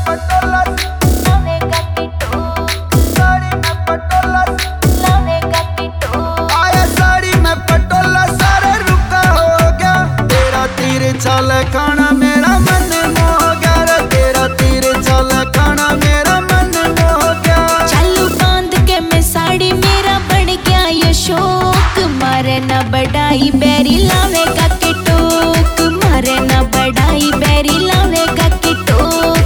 पटोला लावेगा की टोक, साड़ी में पटोला लावेगा की टोक। आया साड़ी में पटोला सारे रुका हो गया तेरा तीर चल खाना मेरा मन मोह गया रे तेरा तीर चल खाना मेरा मन मोह गया। चालू बांध के मैं साड़ी मेरा बढ़ गया ये शौक, मारे ना बढ़ाई बैरी लावेगा की टोक, मारे ना बढ़ाई बैरी लावेगा की टोक।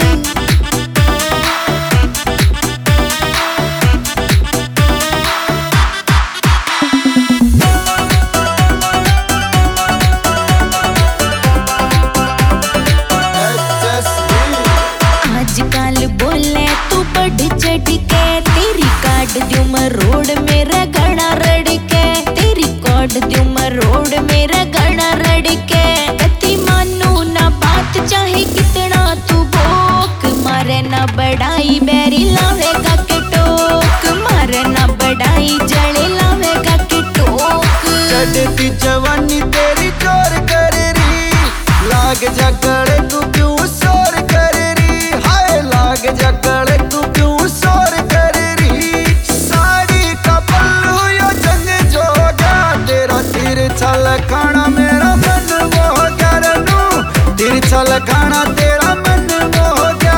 आजकल बोले तू बढ़ चढ़ के, तेरी काट दूं मैं रोड मेरा घड़ा रड़ के, तेरी काट दूं मैं रोड मेरा घड़ा रड़ के। कति मानू ना बात चाहे कितना तू भोक, मारे ना बढ़ाई बैरी लावेगा के टोक, मारे ना बढ़ाई जड़े लावेगा के टोक। चढ़ती जवानी तेरी जोर कर रही लाग झगड़े तू क्यों शोर कर रही हाय लाग झगड़े तू क्यों शोर कर रही। साड़ी का पल्लू यो जंग जोगा तेरा तीर छल खाना मेरा मन मोह गया रनू तीर छल खाना तेरा मन मोह गया।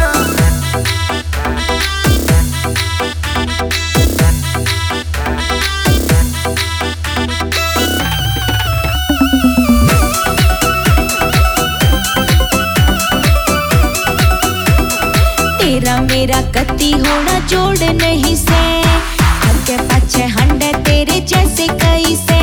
तेरा मेरा कति होना जोड़ नहीं से, आगे पाछे हंडे तेरे जैसे कई से।